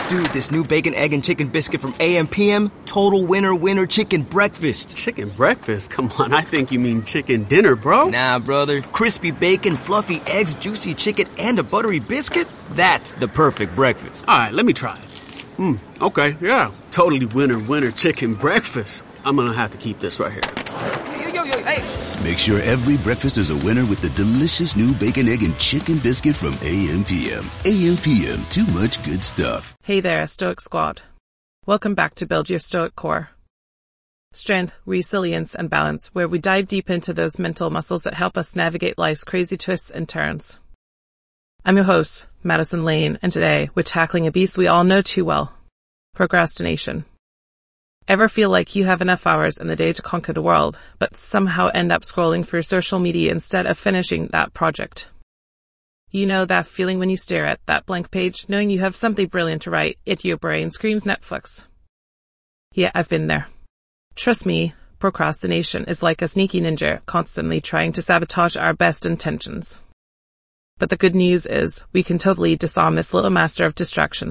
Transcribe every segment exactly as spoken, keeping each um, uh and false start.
Dude, this new bacon, egg, and chicken biscuit from A M P M, total winner winner chicken breakfast. Chicken breakfast? Come on, I think you mean chicken dinner, bro. Nah, brother. Crispy bacon, fluffy eggs, juicy chicken, and a buttery biscuit? That's the perfect breakfast. All right, let me try it. Hmm, okay, yeah. Totally winner winner chicken breakfast. I'm gonna have to keep this right here. Yo, yo, yo, hey. Make sure every breakfast is a winner with the delicious new bacon, egg, and chicken biscuit from A M P M. A M P M, too much good stuff. Hey there, Stoic Squad. Welcome back to Build Your Stoic Core. Strength, resilience, and balance, where we dive deep into those mental muscles that help us navigate life's crazy twists and turns. I'm your host, Madison Lane, and today we're tackling a beast we all know too well, procrastination. Ever feel like you have enough hours in the day to conquer the world, but somehow end up scrolling through social media instead of finishing that project? You know that feeling when you stare at that blank page, knowing you have something brilliant to write, yet your brain screams Netflix. Yeah, I've been there. Trust me, procrastination is like a sneaky ninja, constantly trying to sabotage our best intentions. But the good news is, we can totally disarm this little master of distraction.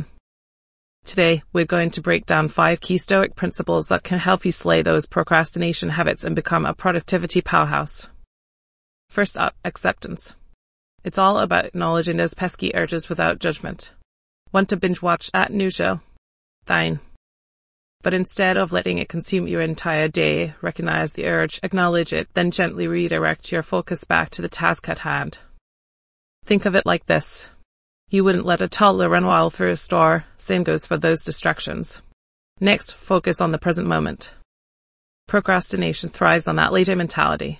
Today, we're going to break down five key Stoic principles that can help you slay those procrastination habits and become a productivity powerhouse. First up, acceptance. It's all about acknowledging those pesky urges without judgment. Want to binge watch that new show? Fine. But instead of letting it consume your entire day, recognize the urge, acknowledge it, then gently redirect your focus back to the task at hand. Think of it like this. You wouldn't let a toddler run wild through a store. Same goes for those distractions. Next, focus on the present moment. Procrastination thrives on that later mentality.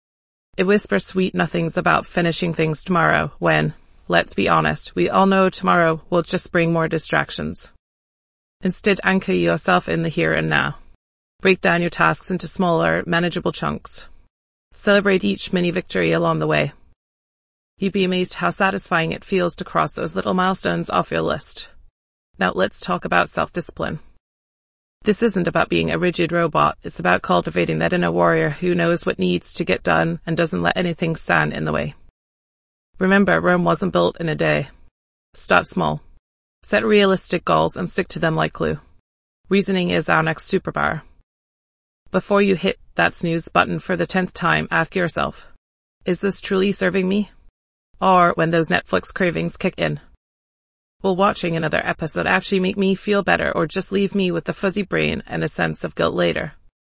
It whispers sweet nothings about finishing things tomorrow when, let's be honest, we all know tomorrow will just bring more distractions. Instead, anchor yourself in the here and now. Break down your tasks into smaller, manageable chunks. Celebrate each mini victory along the way. You'd be amazed how satisfying it feels to cross those little milestones off your list. Now let's talk about self-discipline. This isn't about being a rigid robot, it's about cultivating that inner warrior who knows what needs to get done and doesn't let anything stand in the way. Remember, Rome wasn't built in a day. Start small. Set realistic goals and stick to them like glue. Reasoning is our next superpower. Before you hit that snooze button for the tenth time, ask yourself, is this truly serving me? Or when those Netflix cravings kick in, will watching another episode actually make me feel better or just leave me with a fuzzy brain and a sense of guilt later?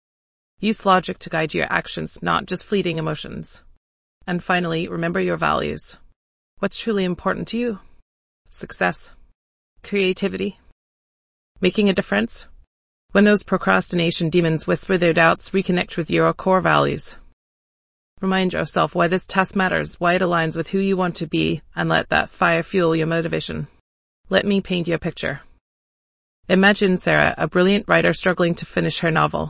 Use logic to guide your actions, not just fleeting emotions. And finally, remember your values. What's truly important to you? Success? Creativity? Making a difference? When those procrastination demons whisper their doubts, reconnect with your core values. Remind yourself why this task matters, why it aligns with who you want to be, and let that fire fuel your motivation. Let me paint you a picture. Imagine Sarah, a brilliant writer struggling to finish her novel.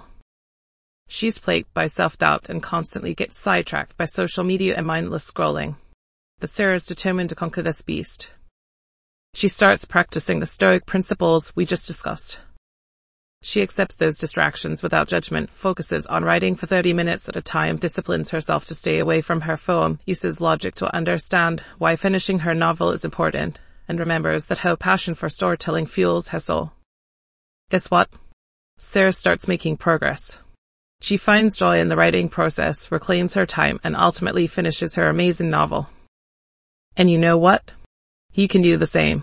She's plagued by self-doubt and constantly gets sidetracked by social media and mindless scrolling. But Sarah is determined to conquer this beast. She starts practicing the Stoic principles we just discussed. She accepts those distractions without judgment, focuses on writing for thirty minutes at a time, disciplines herself to stay away from her phone, uses logic to understand why finishing her novel is important, and remembers that her passion for storytelling fuels her soul. Guess what? Sarah starts making progress. She finds joy in the writing process, reclaims her time, and ultimately finishes her amazing novel. And you know what? You can do the same.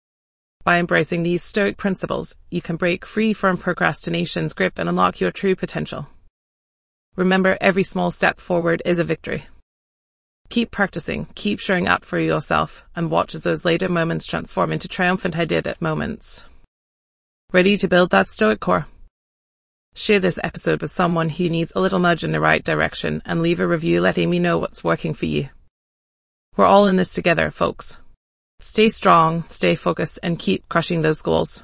By embracing these Stoic principles, you can break free from procrastination's grip and unlock your true potential. Remember, every small step forward is a victory. Keep practicing, keep showing up for yourself, and watch as those later moments transform into triumphant I did it moments. Ready to build that Stoic core? Share this episode with someone who needs a little nudge in the right direction and leave a review letting me know what's working for you. We're all in this together, folks. Stay strong, stay focused, and keep crushing those goals.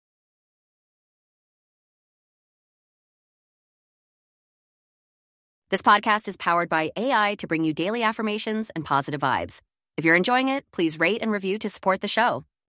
This podcast is powered by A I to bring you daily affirmations and positive vibes. If you're enjoying it, please rate and review to support the show.